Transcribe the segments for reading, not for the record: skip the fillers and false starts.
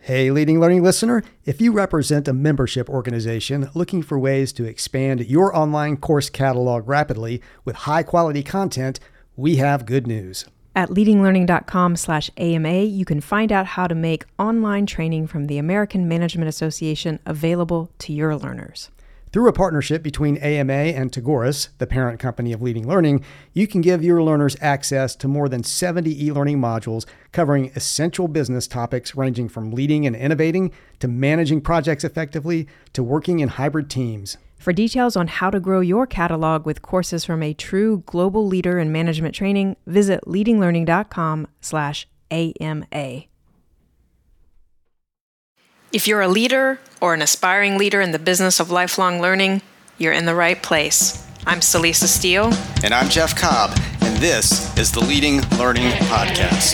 Hey, Leading Learning listener, if you represent a membership organization looking for ways to expand your online course catalog rapidly with high-quality content, we have good news. At leadinglearning.com/AMA, you can find out how to make online training from the American Management Association available to your learners. Through a partnership between AMA and Tagoras, the parent company of Leading Learning, you can give your learners access to more than 70 e-learning modules covering essential business topics ranging from leading and innovating to managing projects effectively to working in hybrid teams. For details on how to grow your catalog with courses from a true global leader in management training, visit leadinglearning.com/AMA. If you're a leader or an aspiring leader in the business of lifelong learning, you're in the right place. I'm Celisa Steele. And I'm Jeff Cobb, and this is the Leading Learning Podcast.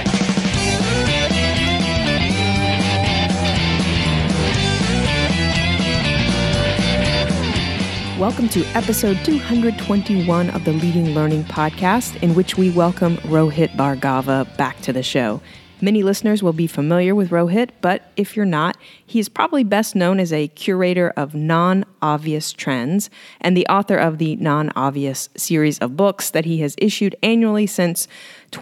Welcome to episode 221 of the Leading Learning Podcast, in which we welcome Rohit Bhargava back to the show. Many listeners will be familiar with Rohit, but if you're not, he is probably best known as a curator of non-obvious trends and the author of the Non-Obvious series of books that he has issued annually since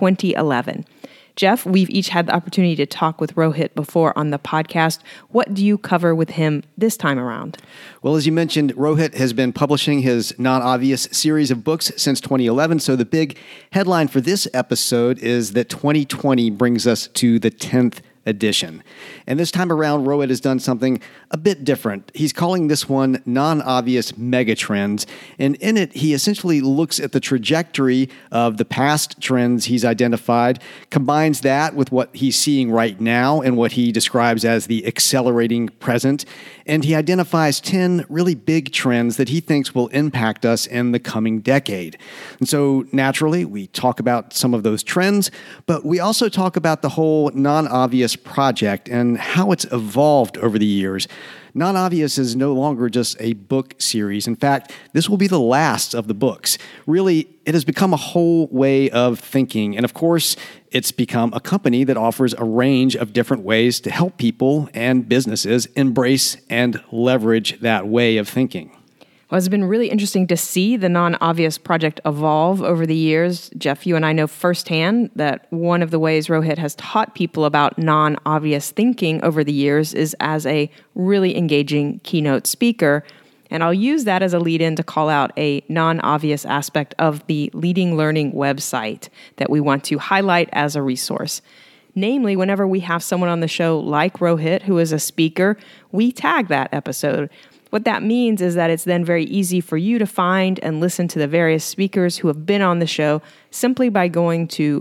2011. Jeff, we've each had the opportunity to talk with Rohit before on the podcast. What do you cover with him this time around? Well, as you mentioned, Rohit has been publishing his Non-Obvious series of books since 2011. So the big headline for this episode is that 2020 brings us to the 10th edition. And this time around, Rohit has done something a bit different. He's calling this one Non-Obvious Megatrends. And in it, he essentially looks at the trajectory of the past trends he's identified, combines that with what he's seeing right now and what he describes as the accelerating present. And he identifies 10 really big trends that he thinks will impact us in the coming decade. And so naturally, we talk about some of those trends, but we also talk about the whole Non-Obvious project and how it's evolved over the years. Non-Obvious is no longer just a book series. In fact, this will be the last of the books. Really, it has become a whole way of thinking. And of course, it's become a company that offers a range of different ways to help people and businesses embrace and leverage that way of thinking. Well, it's been really interesting to see the Non-Obvious project evolve over the years. Jeff, you and I know firsthand that one of the ways Rohit has taught people about non-obvious thinking over the years is as a really engaging keynote speaker. And I'll use that as a lead-in to call out a non-obvious aspect of the Leading Learning website that we want to highlight as a resource. Namely, whenever we have someone on the show like Rohit, who is a speaker, we tag that episode. What that means is that it's then very easy for you to find and listen to the various speakers who have been on the show simply by going to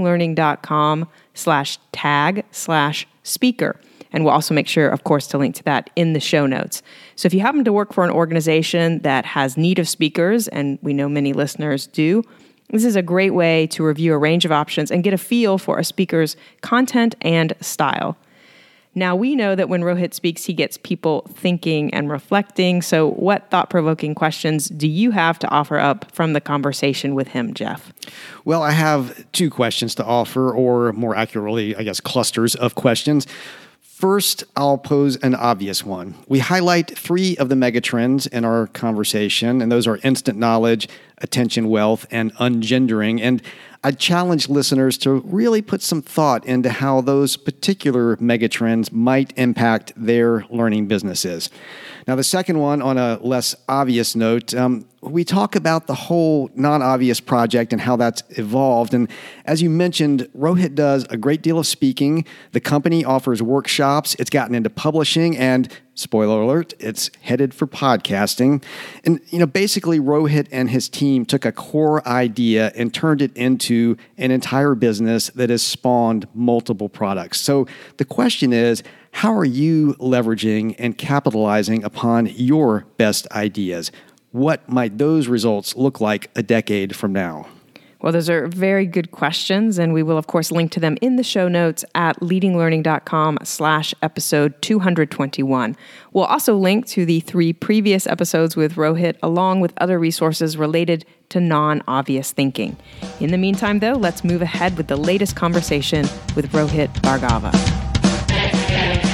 leadinglearning.com/tag/speaker. And we'll also make sure, of course, to link to that in the show notes. So if you happen to work for an organization that has need of speakers, and we know many listeners do, this is a great way to review a range of options and get a feel for a speaker's content and style. Now, we know that when Rohit speaks, he gets people thinking and reflecting. So what thought-provoking questions do you have to offer up from the conversation with him, Jeff? Well, I have two questions to offer, or more accurately, I guess, clusters of questions. First, I'll pose an obvious one. We highlight 3 of the megatrends in our conversation, and those are instant knowledge, attention wealth, and ungendering. And I challenge listeners to really put some thought into how those particular megatrends might impact their learning businesses. Now, the second one, on a less obvious note, we talk about the whole Non-Obvious project and how that's evolved. And as you mentioned, Rohit does a great deal of speaking. The company offers workshops. It's gotten into publishing, and spoiler alert, it's headed for podcasting. And, basically Rohit and his team took a core idea and turned it into an entire business that has spawned multiple products. So the question is, how are you leveraging and capitalizing upon your best ideas? What might those results look like a decade from now? Well, those are very good questions, and we will, of course, link to them in the show notes at leadinglearning.com/episode 221. We'll also link to the 3 previous episodes with Rohit, along with other resources related to non-obvious thinking. In the meantime, though, let's move ahead with the latest conversation with Rohit Bhargava.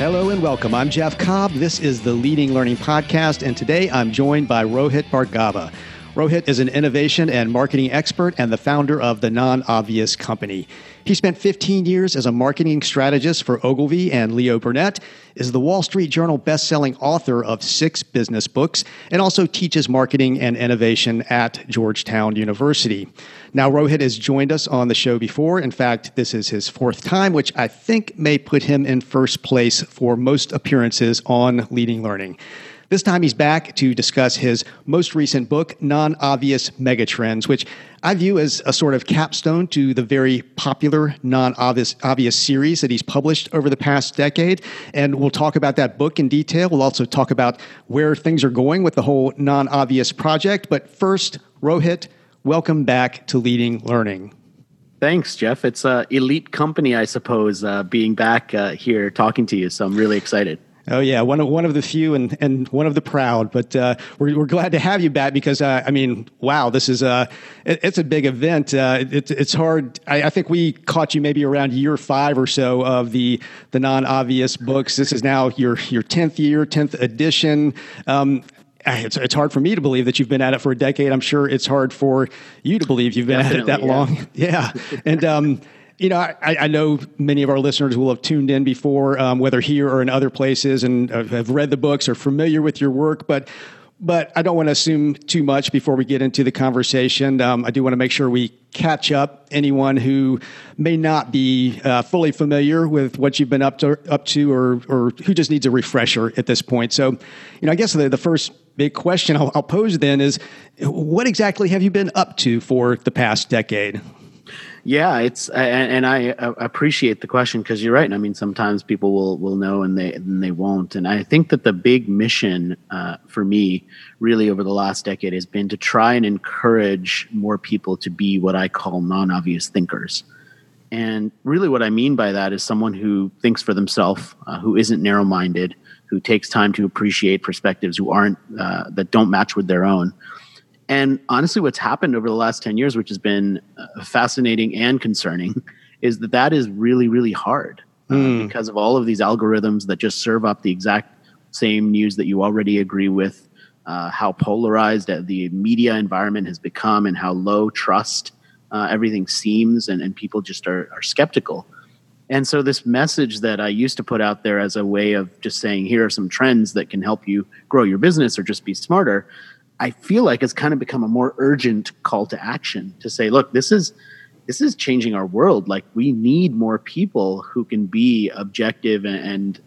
Hello and welcome. I'm Jeff Cobb. This is the Leading Learning Podcast, and today I'm joined by Rohit Bhargava. Rohit is an innovation and marketing expert and the founder of the Non-Obvious Company. He spent 15 years as a marketing strategist for Ogilvy and Leo Burnett, is the Wall Street Journal best-selling author of 6 business books, and also teaches marketing and innovation at Georgetown University. Now, Rohit has joined us on the show before. In fact, this is his 4th time, which I think may put him in first place for most appearances on Leading Learning. This time he's back to discuss his most recent book, Non-Obvious Megatrends, which I view as a sort of capstone to the very popular Non-Obvious series that he's published over the past decade. And we'll talk about that book in detail. We'll also talk about where things are going with the whole Non-Obvious project. But first, Rohit, welcome back to Leading Learning. Thanks, Jeff. It's an elite company, I suppose, being back here talking to you. So I'm really excited. Oh yeah, one of the few and one of the proud. But we're glad to have you back because wow, this is it's a big event. It's hard. I think we caught you maybe around year 5 or so of the Non-Obvious books. This is now your 10th year, 10th edition. It's hard for me to believe that you've been at it for a decade. I'm sure it's hard for you to believe you've been at it that long. Yeah, and. I know many of our listeners will have tuned in before, whether here or in other places, and have read the books or familiar with your work. But I don't want to assume too much before we get into the conversation. I do want to make sure we catch up anyone who may not be fully familiar with what you've been up to, or who just needs a refresher at this point. So, I guess the first big question I'll pose then is, what exactly have you been up to for the past decade? Yeah, and I appreciate the question because you're right. I mean, sometimes people will know and they won't. And I think that the big mission for me really over the last decade has been to try and encourage more people to be what I call non-obvious thinkers. And really what I mean by that is someone who thinks for themselves, who isn't narrow-minded, who takes time to appreciate perspectives that don't match with their own. And honestly, what's happened over the last 10 years, which has been fascinating and concerning, is that is really, really hard because of all of these algorithms that just serve up the exact same news that you already agree with, how polarized the media environment has become and how low trust everything seems, and people just are skeptical. And so this message that I used to put out there as a way of just saying, here are some trends that can help you grow your business or just be smarter, I feel like it's kind of become a more urgent call to action to say, look, this is changing our world. Like, we need more people who can be objective and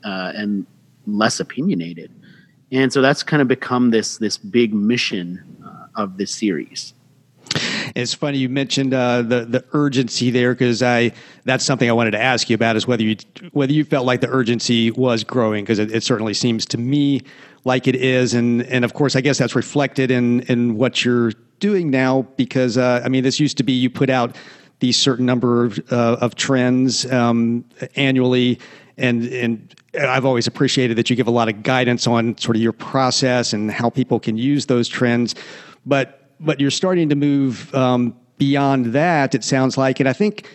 less opinionated. And so that's kind of become this big mission of this series. It's funny you mentioned the urgency there, because that's something I wanted to ask you about, is whether you felt like the urgency was growing, because it certainly seems to me like it is, and of course I guess that's reflected in what you're doing now, because this used to be you put out these certain number of trends annually, and I've always appreciated that you give a lot of guidance on sort of your process and how people can use those trends, but you're starting to move beyond that, it sounds like. And I think,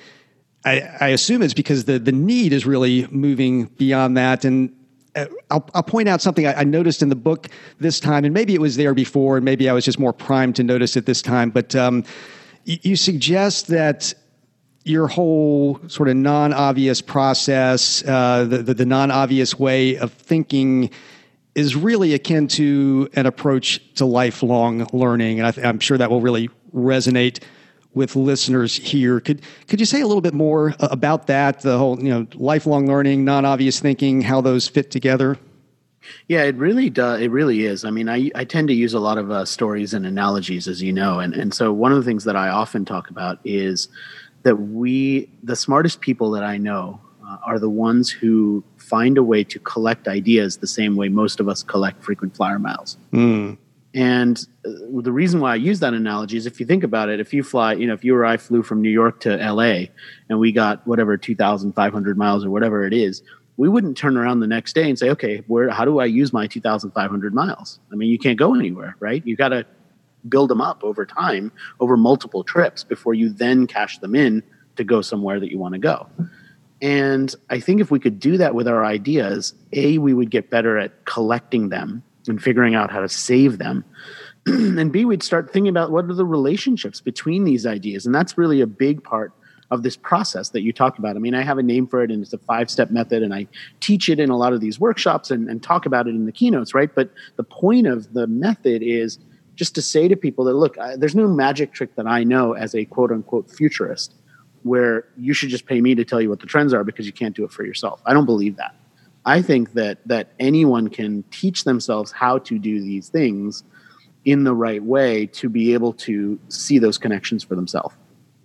I assume it's because the need is really moving beyond that. And I'll point out something I noticed in the book this time, and maybe it was there before, and maybe I was just more primed to notice it this time. But you suggest that your whole sort of non-obvious process, the non-obvious way of thinking, is really akin to an approach to lifelong learning. And I'm sure that will really resonate with listeners here. Could you say a little bit more about that, the whole lifelong learning, non-obvious thinking, how those fit together? Yeah, it really does. It really is. I mean, I tend to use a lot of stories and analogies, as you know. And so one of the things that I often talk about is that the smartest people that I know are the ones who find a way to collect ideas the same way most of us collect frequent flyer miles. And the reason why I use that analogy is, if you think about it, if you fly, if you or I flew from New York to LA and we got whatever 2,500 miles or whatever it is, we wouldn't turn around the next day and say, okay, how do I use my 2,500 miles? I mean, you can't go anywhere, right? You got to build them up over time, over multiple trips, before you then cash them in to go somewhere that you want to go. And I think if we could do that with our ideas, A, we would get better at collecting them and figuring out how to save them. And B, we'd start thinking about what are the relationships between these ideas. And that's really a big part of this process that you talk about. I mean, I have a name for it, and it's a 5-step method, and I teach it in a lot of these workshops and talk about it in the keynotes, right? But the point of the method is just to say to people that, look, there's no magic trick that I know as a quote unquote futurist where you should just pay me to tell you what the trends are because you can't do it for yourself. I don't believe that. I think that anyone can teach themselves how to do these things in the right way to be able to see those connections for themselves.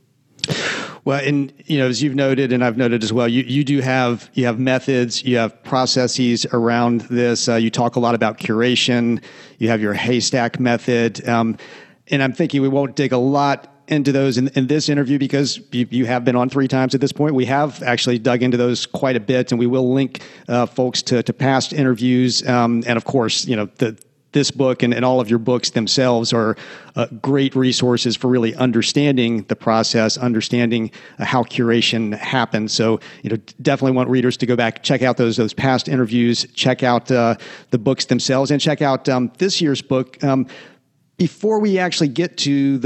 Well, and as you've noted, and I've noted as well, you have methods, you have processes around this. You talk a lot about curation. You have your haystack method, and I'm thinking we won't dig a lot into those in this interview because you have been on 3 times at this point. We have actually dug into those quite a bit, and we will link folks to past interviews, and of course, this book and all of your books themselves are great resources for really understanding the process, understanding how curation happens. So, definitely want readers to go back, check out those past interviews, check out the books themselves, and check out this year's book. Before we actually get to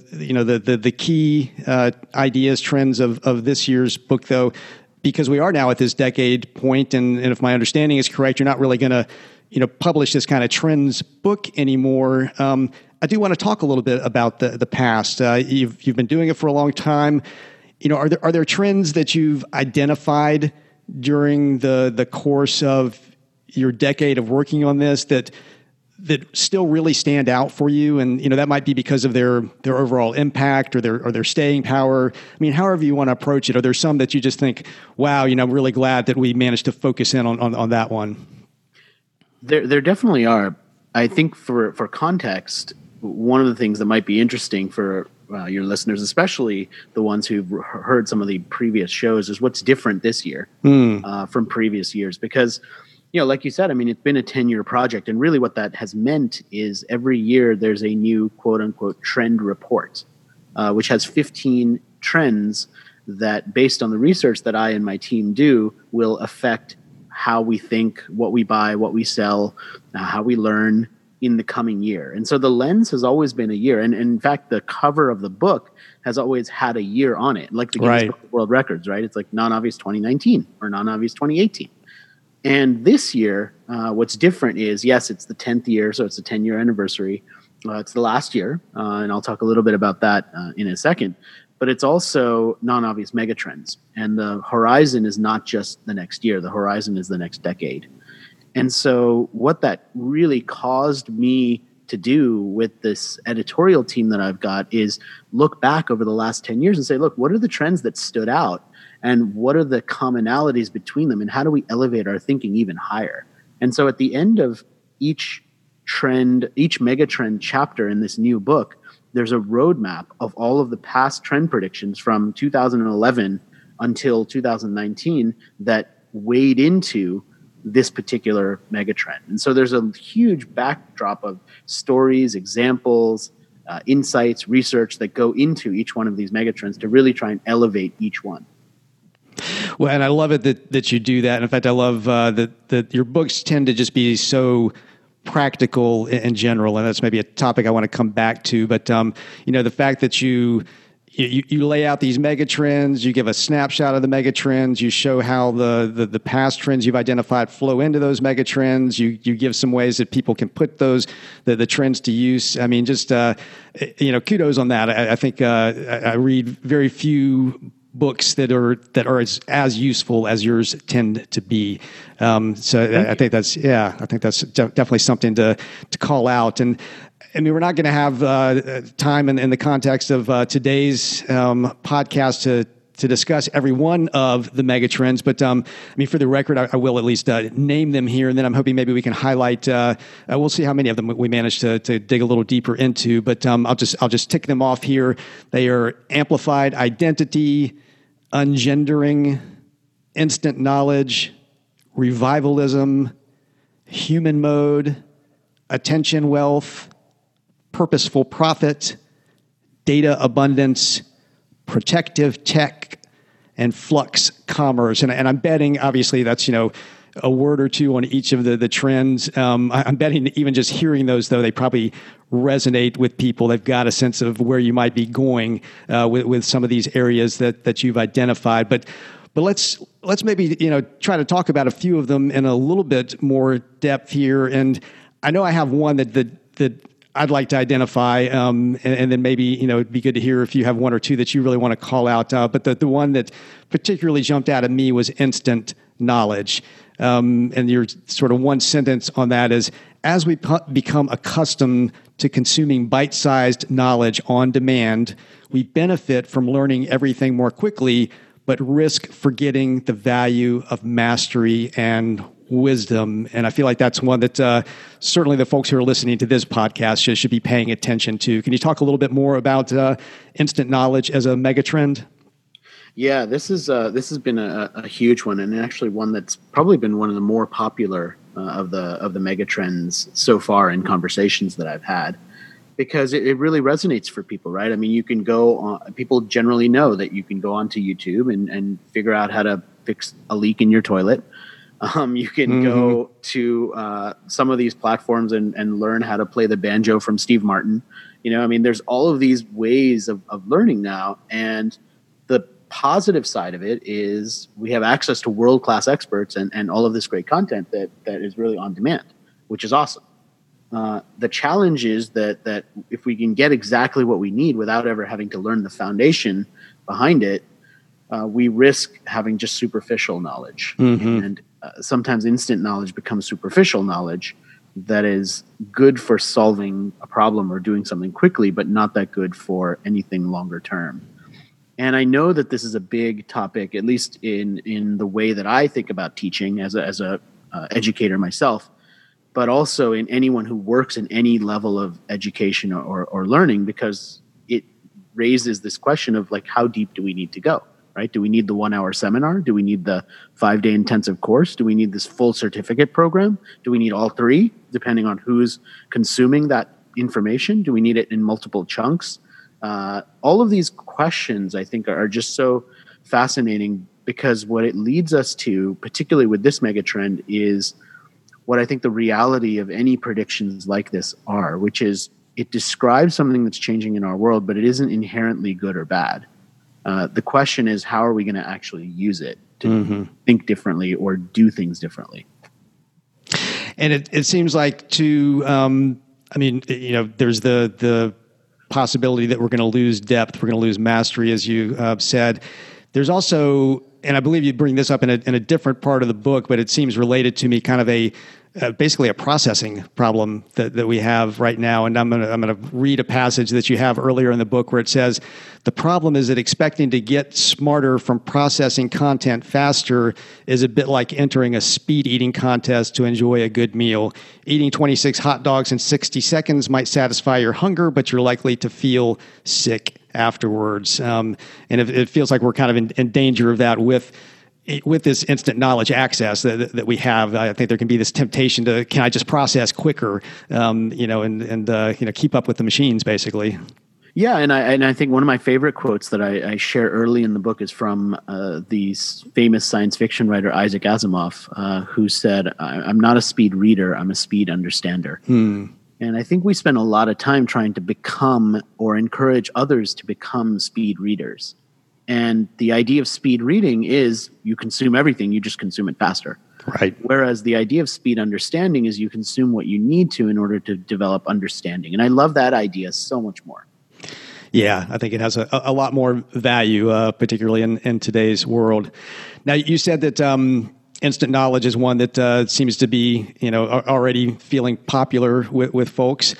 the key ideas, trends of this year's book, though, because we are now at this decade point, and if my understanding is correct, you're not really going to publish this kind of trends book anymore. I do want to talk a little bit about the past. You've been doing it for a long time. Are there trends that you've identified during the course of your decade of working on this that still really stand out for you? And that might be because of their overall impact or their staying power. I mean, however you want to approach it. Are there some that you just think, wow, I'm really glad that we managed to focus in on that one? There definitely are. I think for context, one of the things that might be interesting for your listeners, especially the ones who've heard some of the previous shows, is what's different this year from previous years. Because, like you said, I mean, it's been a 10-year project. And really what that has meant is every year there's a new quote unquote trend report, which has 15 trends that, based on the research that I and my team do, will affect how we think, what we buy, what we sell, how we learn in the coming year. And so the lens has always been a year. And in fact, the cover of the book has always had a year on it, like the Guinness Book of World Records, right? It's like non-obvious 2019 or non-obvious 2018. And this year, what's different is, yes, it's the 10th year, so it's the 10-year anniversary. It's the last year, and I'll talk a little bit about that in a second. But it's also non-obvious megatrends. And the horizon is not just the next year. The horizon is the next decade. And so what that really caused me to do with this editorial team that I've got is look back over the last 10 years and say, look, what are the trends that stood out? And what are the commonalities between them? And how do we elevate our thinking even higher? And so at the end of each megatrend chapter in this new book, there's a roadmap of all of the past trend predictions from 2011 until 2019 that weighed into this particular megatrend. And so there's a huge backdrop of stories, examples, insights, research that go into each one of these megatrends to really try and elevate each one. Well, and I love it that you do that. And in fact, I love that your books tend to just be so practical in general, and that's maybe a topic I want to come back to. But the fact that you lay out these mega trends, you give a snapshot of the mega trends, you show how the past trends you've identified flow into those mega trends. You give some ways that people can put the trends to use. I mean, just kudos on that. I think I read very few books that are as useful as yours tend to be. I think that's definitely something to call out. And I mean, we're not going to have time in the context of today's podcast to discuss every one of the mega trends, but I mean, for the record, I will at least name them here, and then I'm hoping maybe we can highlight. We'll see how many of them we manage to dig a little deeper into, but I'll just tick them off here. They are amplified identity, ungendering, instant knowledge, revivalism, human mode, attention wealth, purposeful profit, data abundance, protective tech, and flux commerce. And I'm betting, obviously, that's, a word or two on each of the trends. I'm betting even just hearing those, though, they probably resonate with people. They've got a sense of where you might be going with some of these areas that you've identified. But let's maybe try to talk about a few of them in a little bit more depth here. And I know I have one that I'd like to identify, and then maybe it'd be good to hear if you have one or two that you really want to call out. But the one that particularly jumped out at me was instant knowledge. And your sort of one sentence on that is, as we become accustomed to consuming bite-sized knowledge on demand, we benefit from learning everything more quickly, but risk forgetting the value of mastery and wisdom. And I feel like that's one that certainly the folks who are listening to this podcast should be paying attention to. Can you talk a little bit more about instant knowledge as a megatrend? Yeah, this has been a huge one, and actually one that's probably been one of the more popular of the mega trends so far in conversations that I've had, because it really resonates for people, right? I mean, you can go on, people generally know that you can go onto YouTube and figure out how to fix a leak in your toilet. You can go to some of these platforms and learn how to play the banjo from Steve Martin. I mean, there's all of these ways of learning now, and the positive side of it is we have access to world-class experts and all of this great content that is really on demand, which is awesome. The challenge is that if we can get exactly what we need without ever having to learn the foundation behind it, we risk having just superficial knowledge. And sometimes instant knowledge becomes superficial knowledge that is good for solving a problem or doing something quickly, but not that good for anything longer term. And I know that this is a big topic, at least in the way that I think about teaching as a educator myself, but also in anyone who works in any level of education or learning, because it raises this question of like, how deep do we need to go, right? Do we need the 1 hour seminar? Do we need the 5-day intensive course? Do we need this full certificate program? Do we need all three, depending on who's consuming that information? Do we need it in multiple chunks? All of these questions, I think, are just so fascinating, because what it leads us to, particularly with this megatrend, is what I think the reality of any predictions like this are, which is it describes something that's changing in our world, but it isn't inherently good or bad. The question is, how are we going to actually use it to think differently or do things differently? And it seems like there's the possibility that we're going to lose depth, we're going to lose mastery, as you said. There's also, and I believe you bring this up in a different part of the book, but it seems related to me, kind of basically a processing problem that we have right now. And I'm going to read a passage that you have earlier in the book where it says, the problem is that expecting to get smarter from processing content faster is a bit like entering a speed eating contest to enjoy a good meal. Eating 26 hot dogs in 60 seconds might satisfy your hunger, but you're likely to feel sick afterwards. And it feels like we're kind of in danger of that with this instant knowledge access that we have. I think there can be this temptation to, can I just process quicker, and keep up with the machines, basically. Yeah, and I think one of my favorite quotes that I share early in the book is from the famous science fiction writer Isaac Asimov, who said, "I'm not a speed reader, I'm a speed understander." And I think we spend a lot of time trying to become or encourage others to become speed readers. And the idea of speed reading is you consume everything, you just consume it faster. Right. Whereas the idea of speed understanding is you consume what you need to in order to develop understanding. And I love that idea so much more. Yeah, I think it has a lot more value, particularly in today's world. Now, you said that instant knowledge is one that seems to be, already feeling popular with folks.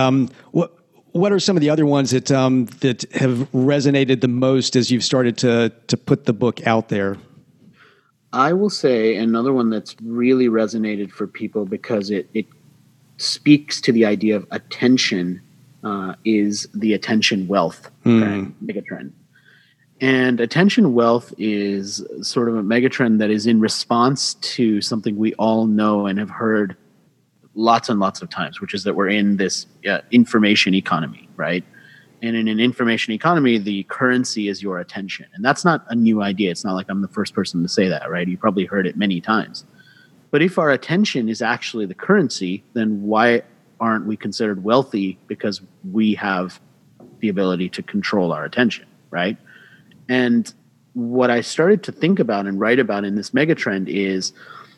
What are some of the other ones that have resonated the most as you've started to put the book out there? I will say another one that's really resonated for people because it speaks to the idea of attention is the attention wealth megatrend. And attention wealth is sort of a megatrend that is in response to something we all know and have heard lots and lots of times, which is that we're in this information economy, right? And in an information economy, the currency is your attention. And that's not a new idea. It's not like I'm the first person to say that, right? You probably heard it many times. But if our attention is actually the currency, then why aren't we considered wealthy? Because we have the ability to control our attention, right? And what I started to think about and write about in this megatrend is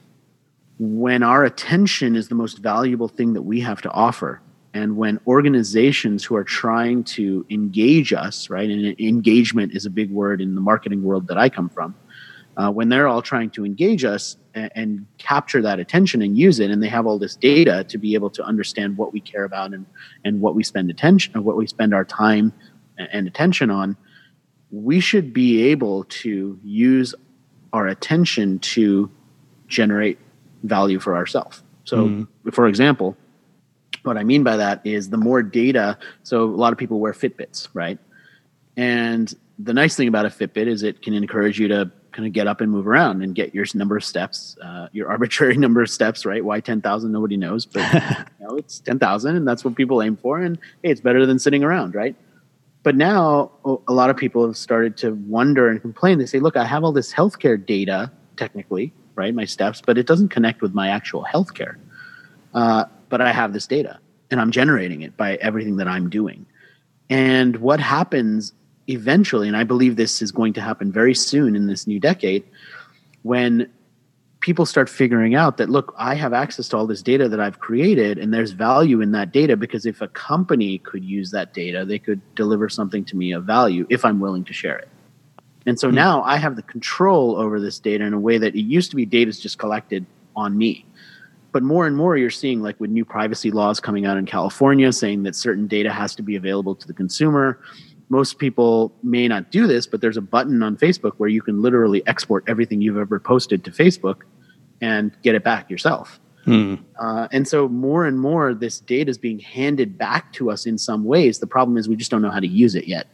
when our attention is the most valuable thing that we have to offer, and when organizations who are trying to engage us, right, and engagement is a big word in the marketing world that I come from, when they're all trying to engage us and capture that attention and use it, and they have all this data to be able to understand what we care about and what we spend attention, or what we spend our time and attention on, we should be able to use our attention to generate value for ourselves. So, for example, what I mean by that is the more data. So a lot of people wear Fitbits, right? And the nice thing about a Fitbit is it can encourage you to kind of get up and move around and get your number of steps, your arbitrary number of steps, right? Why 10,000? Nobody knows, but it's 10,000 and that's what people aim for. And hey, it's better than sitting around, right? But now a lot of people have started to wonder and complain. They say, look, I have all this healthcare data, technically, right? My steps, but it doesn't connect with my actual healthcare. But I have this data and I'm generating it by everything that I'm doing. And what happens eventually, and I believe this is going to happen very soon in this new decade, when people start figuring out that, look, I have access to all this data that I've created and there's value in that data, because if a company could use that data, they could deliver something to me of value if I'm willing to share it. And so now I have the control over this data in a way that it used to be data is just collected on me. But more and more you're seeing, like with new privacy laws coming out in California saying that certain data has to be available to the consumer. Most people may not do this, but there's a button on Facebook where you can literally export everything you've ever posted to Facebook and get it back yourself. And so more and more this data is being handed back to us in some ways. The problem is we just don't know how to use it yet.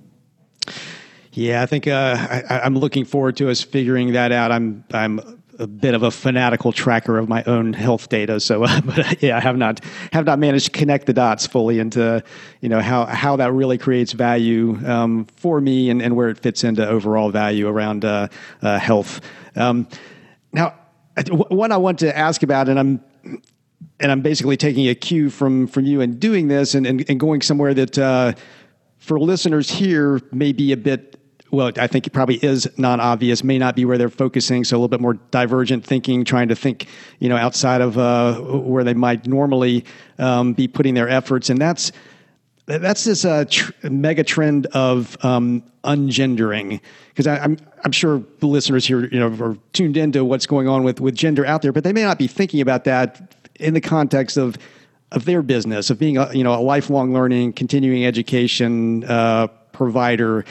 Yeah, I think I'm looking forward to us figuring that out. I'm a bit of a fanatical tracker of my own health data, so but I have not managed to connect the dots fully into how that really creates value for me and where it fits into overall value around health. Now, one I want to ask about, and I'm basically taking a cue from you and doing this and going somewhere that for listeners here may be a bit. Well, I think it probably is non-obvious, may not be where they're focusing, so a little bit more divergent thinking, trying to think, outside of where they might normally be putting their efforts, and that's this mega trend of ungendering. Because I'm sure the listeners here, are tuned into what's going on with gender out there, but they may not be thinking about that in the context of their business, of being a lifelong learning, continuing education provider.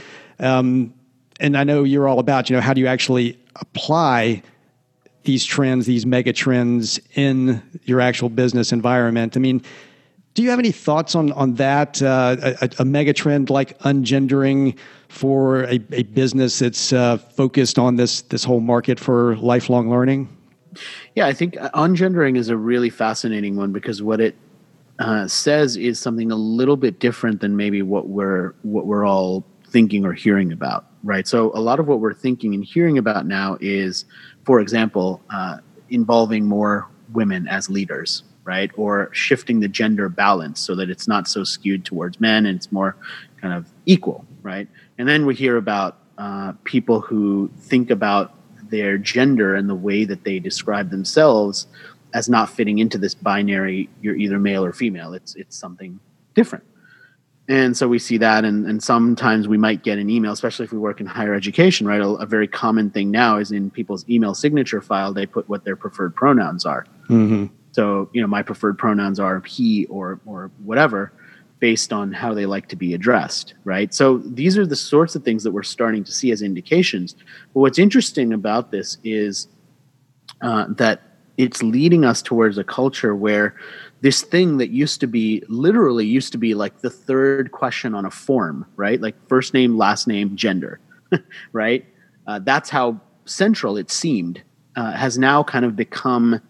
And I know you're all about, how do you actually apply these trends, these mega trends in your actual business environment? I mean, do you have any thoughts on that, a mega trend like ungendering for a business that's focused on this whole market for lifelong learning? Yeah, I think ungendering is a really fascinating one, because what it says is something a little bit different than maybe what we're all thinking or hearing about, right? So a lot of what we're thinking and hearing about now is, for example, involving more women as leaders, right? Or shifting the gender balance so that it's not so skewed towards men and it's more kind of equal, right? And then we hear about people who think about their gender and the way that they describe themselves as not fitting into this binary, you're either male or female. It's something different. And so we see that, and sometimes we might get an email, especially if we work in higher education, right? A very common thing now is in people's email signature file, they put what their preferred pronouns are. Mm-hmm. So, my preferred pronouns are he or whatever, based on how they like to be addressed, right? So these are the sorts of things that we're starting to see as indications. But what's interesting about this is that it's leading us towards a culture where this thing that used to be like the third question on a form, right? Like first name, last name, gender, right? That's how central it seemed, has now kind of become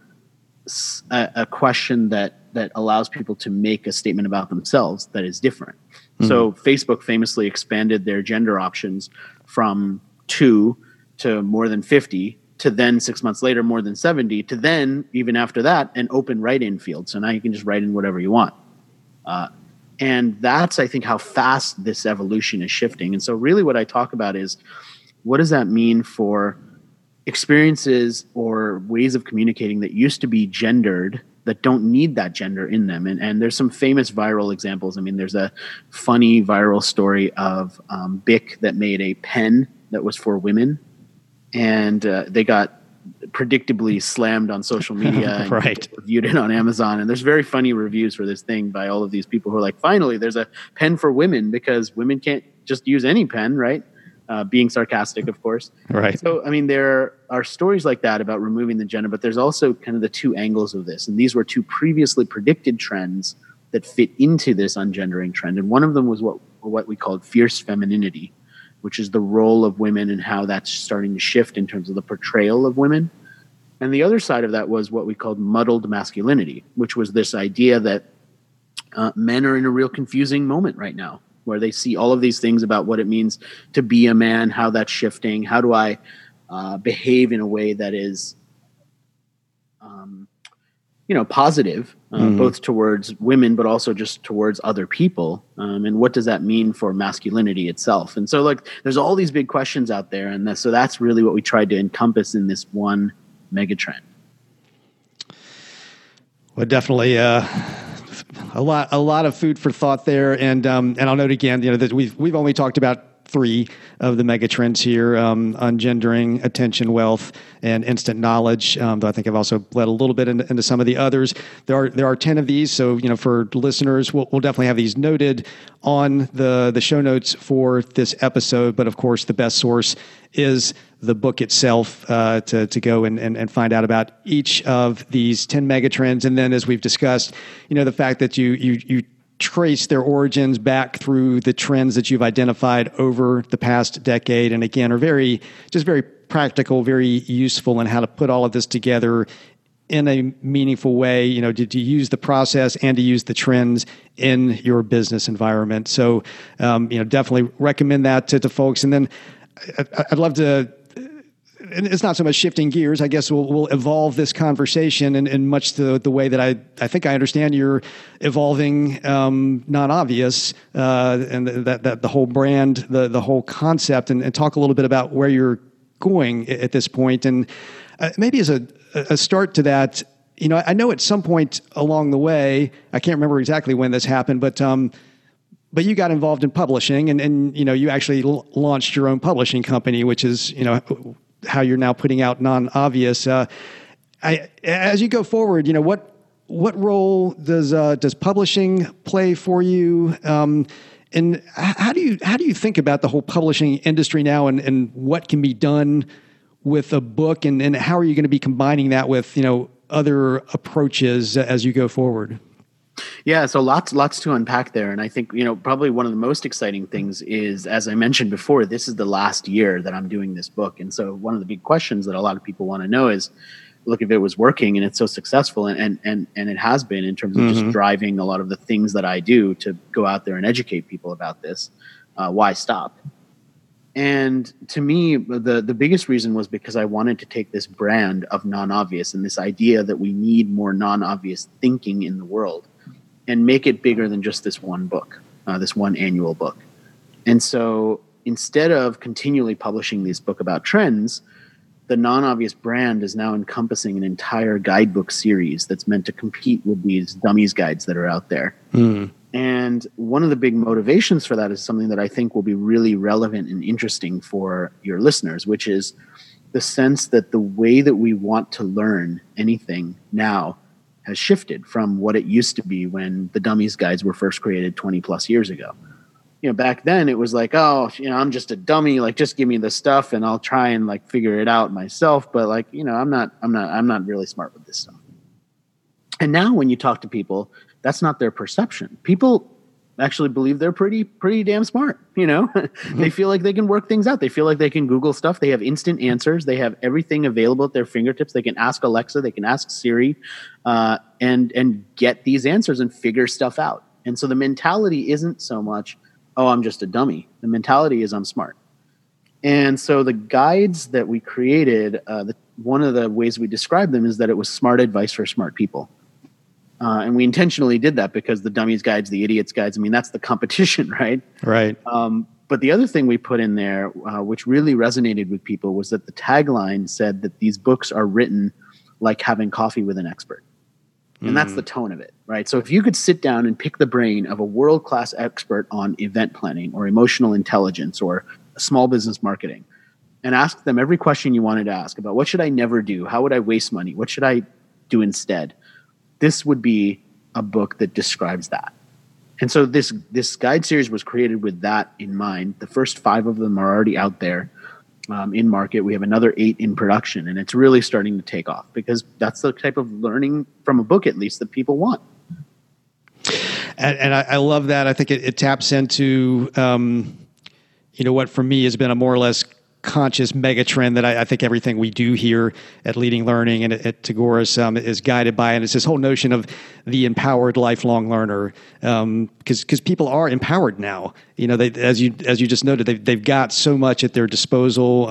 a question that allows people to make a statement about themselves that is different. So Facebook famously expanded their gender options from 2 to more than 50, to then 6 months later more than 70, to then even after that an open write-in field. So now you can just write in whatever you want. And that's, I think, how fast this evolution is shifting. And so really what I talk about is, what does that mean for experiences or ways of communicating that used to be gendered, that don't need that gender in them? And there's some famous viral examples. I mean, there's a funny viral story of Bic that made a pen that was for women, and they got predictably slammed on social media and right. reviewed it on Amazon. And there's very funny reviews for this thing by all of these people who are like, finally, there's a pen for women, because women can't just use any pen, right? Being sarcastic, of course. Right. So, I mean, there are stories like that about removing the gender, but there's also kind of the two angles of this. And these were two previously predicted trends that fit into this ungendering trend. And one of them was what we called fierce femininity, which is the role of women and how that's starting to shift in terms of the portrayal of women. And the other side of that was what we called muddled masculinity, which was this idea that men are in a real confusing moment right now, where they see all of these things about what it means to be a man, how that's shifting, how do I behave in a way that is positive, both towards women, but also just towards other people. And what does that mean for masculinity itself? And so, like, there's all these big questions out there. And so that's really what we tried to encompass in this one megatrend. Well, definitely a lot of food for thought there. And I'll note again, that we've only talked about 3 of the mega trends here, ungendering, attention, wealth, and instant knowledge. But I think I've also bled a little bit into some of the others. There are 10 of these. So, for listeners, we'll definitely have these noted on the show notes for this episode. But of course, the best source is the book itself, to go and find out about each of these 10 mega trends. And then, as we've discussed, the fact that you trace their origins back through the trends that you've identified over the past decade, and again are very practical, very useful in how to put all of this together in a meaningful way, to use the process and to use the trends in your business environment. So, definitely recommend that to folks. And then I'd love to, and it's not so much shifting gears. I guess we'll evolve this conversation in much the way that I think I understand you're evolving Non-Obvious, and that the whole brand, the whole concept, and talk a little bit about where you're going at this point. And maybe as a start to that, I know at some point along the way, I can't remember exactly when this happened, but you got involved in publishing, and you actually launched your own publishing company, which is how you're now putting out Non-Obvious. As you go forward, what role does publishing play for you? And how do you think about the whole publishing industry now, and what can be done with a book, and how are you going to be combining that with other approaches as you go forward? Yeah, so lots to unpack there. And I think, probably one of the most exciting things is, as I mentioned before, this is the last year that I'm doing this book. And so one of the big questions that a lot of people want to know is, look, if it was working and it's so successful, and it has been in terms of just driving a lot of the things that I do to go out there and educate people about this, why stop? And to me, the biggest reason was because I wanted to take this brand of Non-Obvious and this idea that we need more non-obvious thinking in the world, and make it bigger than just this one book, this one annual book. And so instead of continually publishing this book about trends, the Non-Obvious brand is now encompassing an entire guidebook series that's meant to compete with these dummies guides that are out there. And one of the big motivations for that is something that I think will be really relevant and interesting for your listeners, which is the sense that the way that we want to learn anything now has shifted from what it used to be when the dummies guides were first created 20 plus years ago. Back then it was like, I'm just a dummy, like, just give me the stuff and I'll try and like figure it out myself. But like, I'm not really smart with this stuff. And now when you talk to people, that's not their perception. People actually believe they're pretty damn smart. They feel like they can work things out. They feel like they can Google stuff. They have instant answers. They have everything available at their fingertips. They can ask Alexa, they can ask Siri, and get these answers and figure stuff out. And so the mentality isn't so much, oh, I'm just a dummy. The mentality is I'm smart. And so the guides that we created, one of the ways we described them is that it was smart advice for smart people. And we intentionally did that because the dummies guides, the idiots guides, I mean, that's the competition, right? Right. But the other thing we put in there, which really resonated with people, was that the tagline said that these books are written like having coffee with an expert. And that's the tone of it, right? So if you could sit down and pick the brain of a world-class expert on event planning or emotional intelligence or small business marketing and ask them every question you wanted to ask about what should I never do? How would I waste money? What should I do instead? This would be a book that describes that. And so this guide series was created with that in mind. The first 5 of them are already out there in market. We have another 8 in production, and it's really starting to take off because that's the type of learning from a book, at least, that people want. And I love that. I think it taps into, what for me has been a more or less conscious mega trend that I think everything we do here at Leading Learning and at Tagoras is guided by. And it's this whole notion of the empowered lifelong learner. Because people are empowered now. As you just noted, they've got so much at their disposal.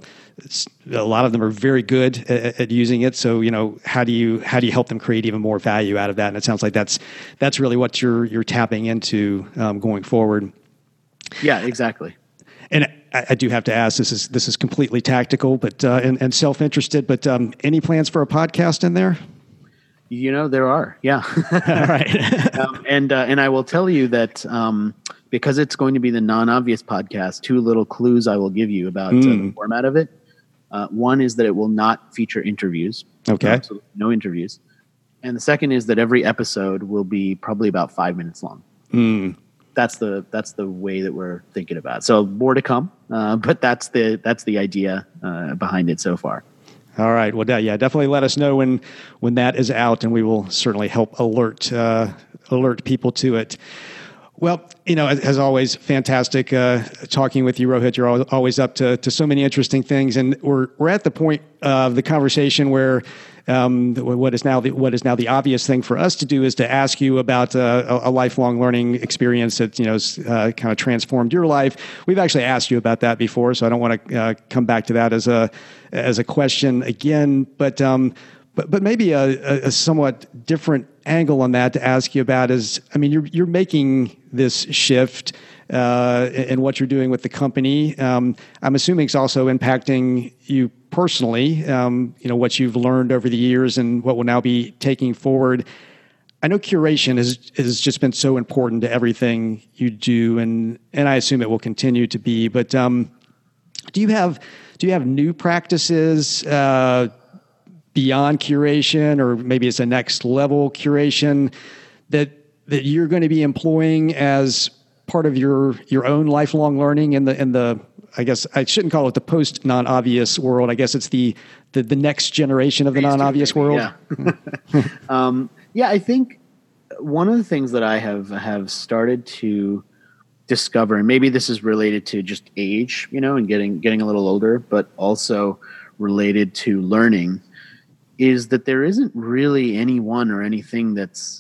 A lot of them are very good at using it. So, how do you help them create even more value out of that? And it sounds like that's really what you're tapping into going forward. Yeah, exactly. And I do have to ask, this is completely tactical, but and self-interested. But any plans for a podcast in there? There are. Yeah. All right. And I will tell you that because it's going to be the non-obvious podcast, 2 little clues I will give you about the format of it. One is that it will not feature interviews. Okay. So no interviews. And the second is that every episode will be probably about 5 minutes long. That's the way that we're thinking about it. So more to come, but that's the idea behind it so far. All right. Well, yeah, definitely let us know when that is out, and we will certainly help alert people to it. Well, as always, fantastic talking with you, Rohit. You're always up to so many interesting things, and we're at the point of the conversation where what is now the obvious thing for us to do is to ask you about a lifelong learning experience that kind of transformed your life. We've actually asked you about that before, so I don't want to come back to that as a question again, but maybe a somewhat different angle on that to ask you about is, you're making this shift in what you're doing with the company. I'm assuming it's also impacting you personally, what you've learned over the years and what will now be taking forward. I know curation has just been so important to everything you do, and I assume it will continue to be. But do you have new practices beyond curation, or maybe it's a next level curation that you're going to be employing as part of your own lifelong learning in the I guess I shouldn't call it the post non-obvious world. I guess it's the next generation of the non-obvious world. Yeah. Yeah, I think one of the things that I have started to discover, and maybe this is related to just age, and getting a little older, but also related to learning, is that there isn't really anyone or anything that's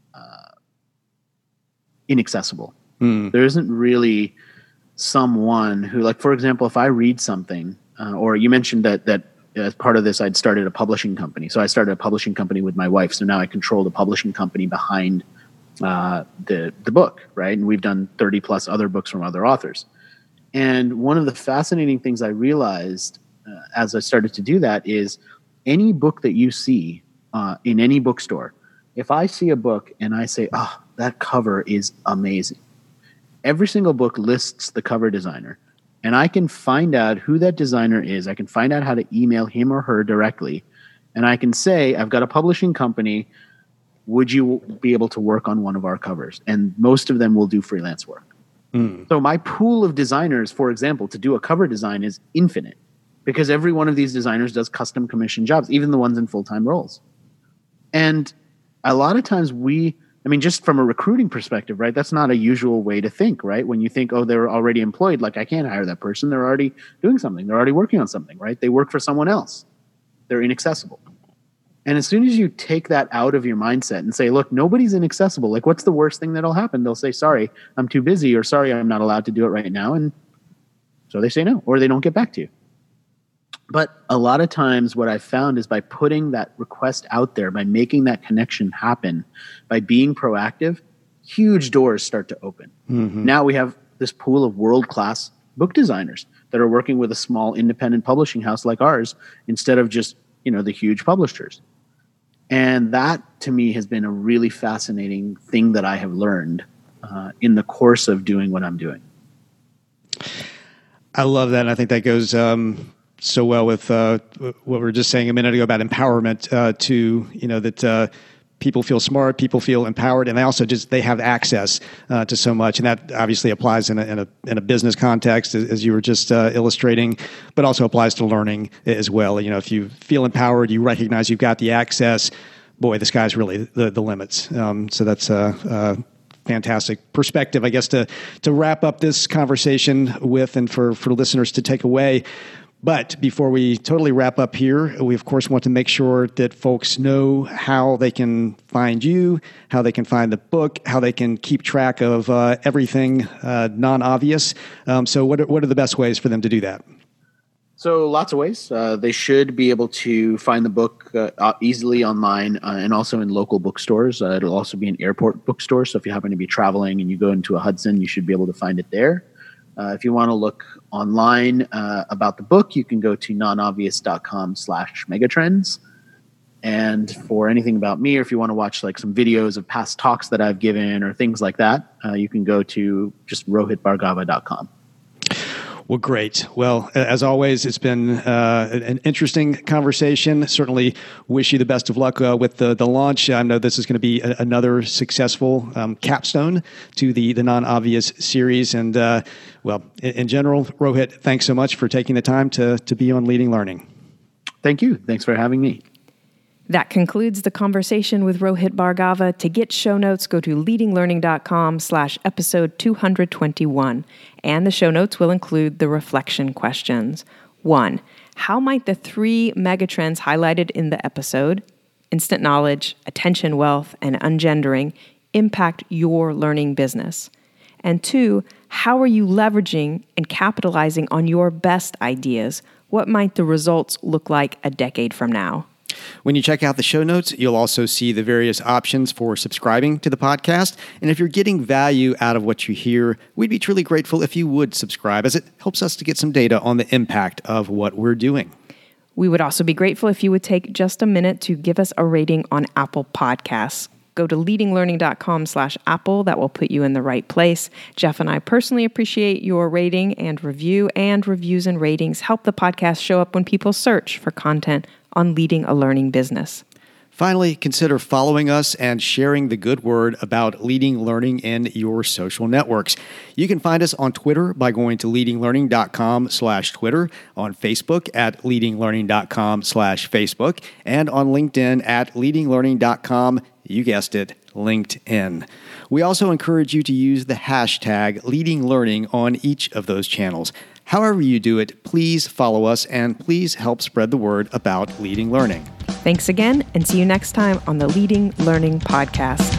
inaccessible. There isn't really someone who, like, for example, if I read something, or you mentioned that as part of this, I'd started a publishing company. So I started a publishing company with my wife. So now I control the publishing company behind the book, right? And we've done 30 plus other books from other authors. And one of the fascinating things I realized as I started to do that is any book that you see in any bookstore, if I see a book and I say, oh, that cover is amazing, every single book lists the cover designer, and I can find out who that designer is. I can find out how to email him or her directly, and I can say, I've got a publishing company. Would you be able to work on one of our covers? And most of them will do freelance work. So my pool of designers, for example, to do a cover design is infinite, because every one of these designers does custom commission jobs, even the ones in full-time roles. And a lot of times just from a recruiting perspective, right? That's not a usual way to think, right? When you think, oh, they're already employed, like I can't hire that person. They're already doing something. They're already working on something, right? They work for someone else. They're inaccessible. And as soon as you take that out of your mindset and say, look, nobody's inaccessible. Like, what's the worst thing that'll happen? They'll say, sorry, I'm too busy, or sorry, I'm not allowed to do it right now. And so they say no, or they don't get back to you. But a lot of times what I've found is by putting that request out there, by making that connection happen, by being proactive, huge doors start to open. Mm-hmm. Now we have this pool of world-class book designers that are working with a small independent publishing house like ours instead of just, the huge publishers. And that, to me, has been a really fascinating thing that I have learned in the course of doing what I'm doing. I love that. And I think that goes so well with what we were just saying a minute ago about empowerment that people feel smart, people feel empowered, and they have access to so much. And that obviously applies in a business context, as you were just illustrating, but also applies to learning as well. If you feel empowered, you recognize you've got the access, boy, the sky's really the limits. So that's a fantastic perspective, I guess, to wrap up this conversation with, and for listeners to take away. But before we totally wrap up here, we, of course, want to make sure that folks know how they can find you, how they can find the book, how they can keep track of everything non-obvious. So what are the best ways for them to do that? So lots of ways. They should be able to find the book easily online and also in local bookstores. It'll also be in airport bookstores. So if you happen to be traveling and you go into a Hudson, you should be able to find it there. If you want to look online about the book, you can go to nonobvious.com/megatrends. And for anything about me, or if you want to watch like some videos of past talks that I've given or things like that, you can go to just rohitbhargava.com. Well, great. Well, as always, it's been an interesting conversation. Certainly wish you the best of luck with the launch. I know this is going to be another successful capstone to the Non-Obvious series. And, in general, Rohit, thanks so much for taking the time to be on Leading Learning. Thank you. Thanks for having me. That concludes the conversation with Rohit Bhargava. To get show notes, go to leadinglearning.com/episode 221. And the show notes will include the reflection questions. 1. How might the 3 megatrends highlighted in the episode, instant knowledge, attention wealth, and ungendering, impact your learning business? And 2, how are you leveraging and capitalizing on your best ideas? What might the results look like a decade from now? When you check out the show notes, you'll also see the various options for subscribing to the podcast. And if you're getting value out of what you hear, we'd be truly grateful if you would subscribe, as it helps us to get some data on the impact of what we're doing. We would also be grateful if you would take just a minute to give us a rating on Apple Podcasts. Go to leadinglearning.com/Apple. That will put you in the right place. Jeff and I personally appreciate your rating and review, and reviews and ratings help the podcast show up when people search for content on leading a learning business. Finally, consider following us and sharing the good word about Leading Learning in your social networks. You can find us on Twitter by going to leadinglearning.com/Twitter, on Facebook at leadinglearning.com/Facebook, and on LinkedIn at leadinglearning.com. You guessed it, LinkedIn. We also encourage you to use the hashtag Leading Learning on each of those channels. However you do it, please follow us and please help spread the word about Leading Learning. Thanks again, and see you next time on the Leading Learning Podcast.